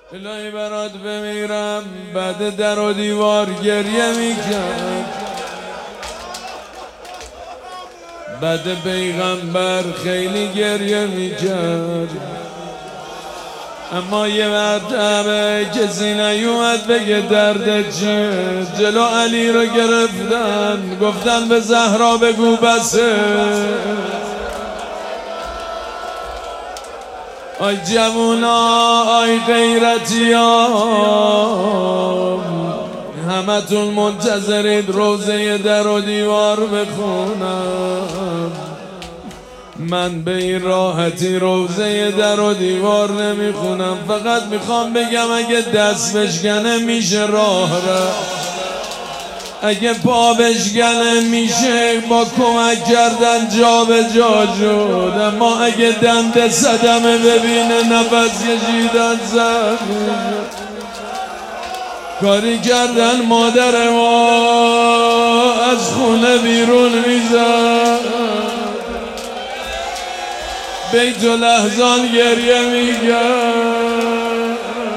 الهی برات بمیرم بعد در و دیوار گریه میکرد، بعد پیغمبر خیلی گریه میکرد، اما یه مرتبه کسی نیومد بگه دردت چیه. جلو علی رو گرفتن گفتن به زهرا بگو بسه. آی جوونا، آی غیرتیام، همتون منتظرید روزه در و دیوار بخونم. من به این راحتی روزه در و دیوار نمیخونم، فقط میخوام بگم اگه دست بشکنه میشه راه رفت، اگه پا بشکنه میشه با کمک کردن جا به جا شد، اما اگه دند صدمه ببینه نفس کشیدن سخت کاری کردن مادر ما از خونه بیرون میزد، بیت الاحزان گریه میگرد،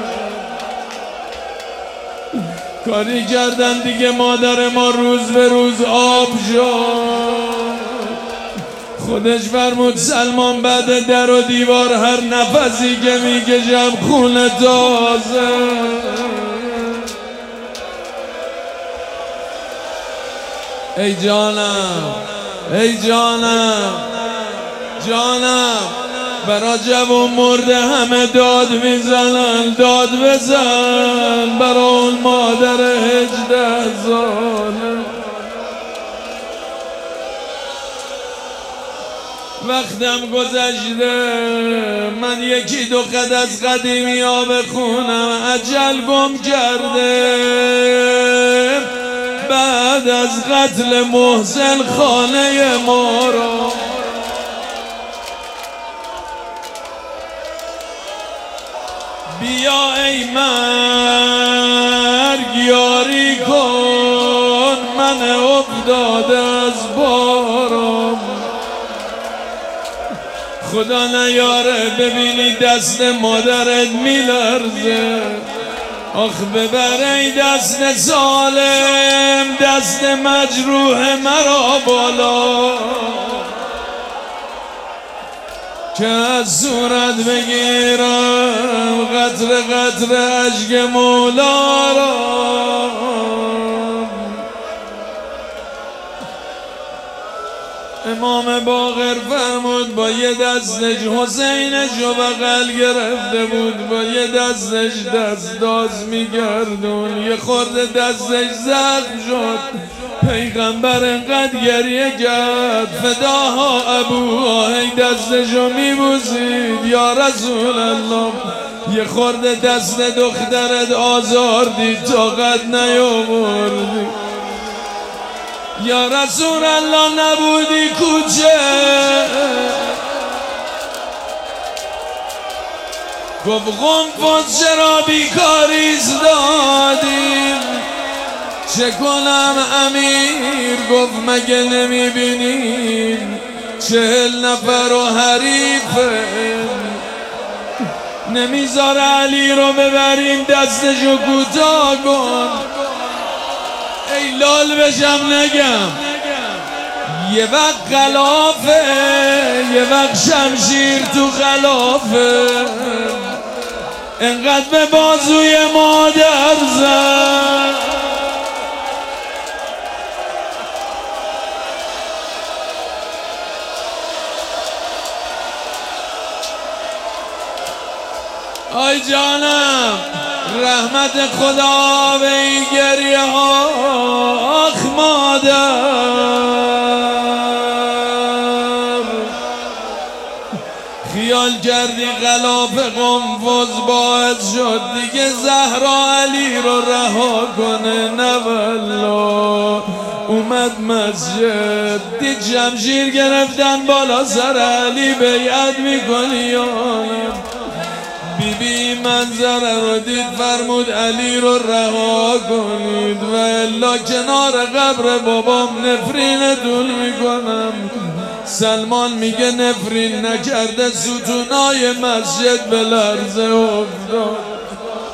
کاری کردن دیگه مادر ما روز به روز آب شد. خودش فرمود سلمان بعد در و دیوار هر نفسی که میکشم خون تازه. ای جانم، ای جانم، جانم، برا جوون مرده همه داد میزنن، داد بزن برا اون مادر 18 ساله. وقتم گذشته، من یکی دو قد از قدیمی ها بخونم. اجل گم کرده بعد از قتل محسن خانه ما را، بیا ای مرگ یاری کن من افتاده از بارم. خدا نیاره ببینی دست مادرت میلرزه، آخ ببر ای دست ظالم دست مجروح مرا بالا، که از صورت بگیرم قطره قطره اشک مولا را. امام باقر فرمود با یه دستش حسینش رو بغل گرفته بود، با یه دستش دستاز میگردون، یه خورده دستش زخم شد. پیغمبر انقدر گریه کرد فداها ابوها، ای دستشو میبوسید یا رسول الله، یه خورده دست دخترت آزار دید طاقت نیاوردی، یا رسول الله نبودی کوچه. گفت قنفذ چرا بیکاری دادیم، چه کنم امیر؟ گفت مگه نمیبینیم 40 نفر و حریفه، نمیذاره علی رو ببریم دستشو کوتاه کن. ای لال بشم نگم، یه وقت غلافه یه وقت شمشیر تو غلافه، انقدر به بازوی مادر زد. آی جانم، رحمت خدا به این گریه ها. آخ مادر، خیال کردی غلاف قنفذ باعث شد دیگه زهرا علی رو رها کنه؟ نه والله، اومد مسجد دید شمشیر گرفتن بالا سر علی بیعت میکنی یا نه؟ بیبی منظره رو دید فرمود علی رو رها کنید و الا کنار قبر بابام نفرینتون میکنم. سلمان میگه نفرین نکرده ستونای مسجد به لرزه افتاد.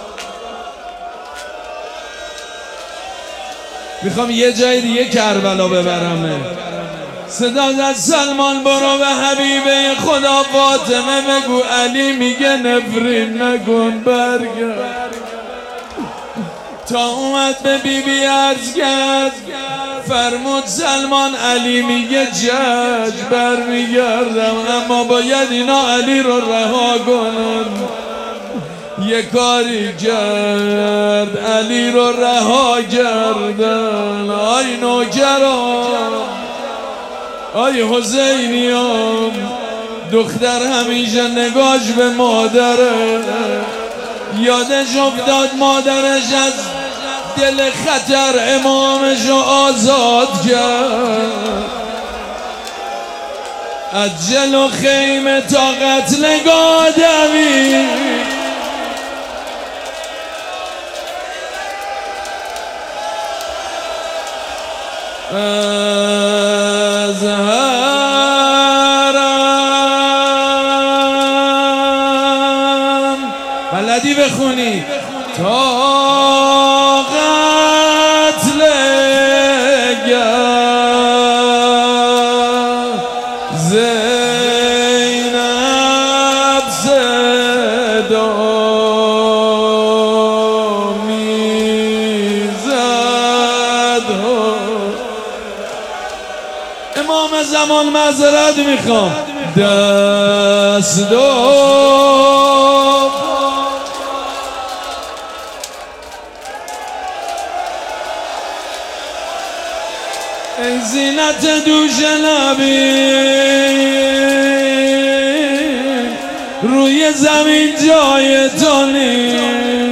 میخوام یه جای دیگه کربلا ببرمه. صدا از سلمان برو به حبیبه خدا فاطمه بگو علی میگه نفرین نکن برگرد. تا اومد به بیبی عرض کرد فرمود سلمان علی میگه جج برمیگردم، اما باید اینا علی رو رها کنن. یه کاری کرد علی رو رها کردن. آی نوکران، آی حسینیام، دختر همیشه نگاش به مادره، یادش افتاد مادرش از دل خطر امامش رو آزاد کرد. از جلو خیمه تا قتلگاه دوید، از حرم بلدی بخونی تا قتلگاه زینب صدا میزد. امام زمان معذرت میخوام، دست دو ای زینت دوش نبی روی زمین جای تو نیست.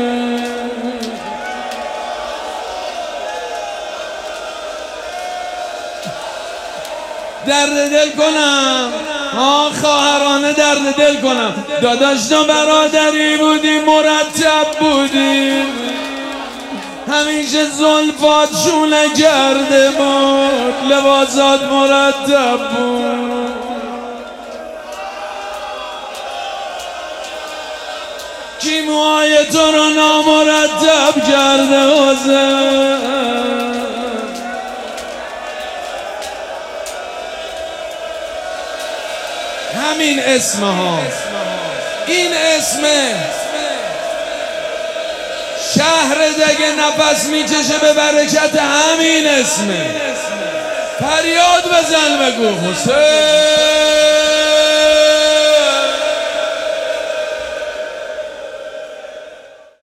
درد دل کنم خواهرانه، درد دل کنم. داداش تو برادری بودی مرتب بودی، همیشه زلفات شونه کرده بود، لباسات مرتب بود. کی موهای تو رو نامرتب کرده حسین؟ همین اسمه ها، این اسمه شهر دگه نفس میکشه به برکت همین اسمه. فریاد بزن بگو حسین.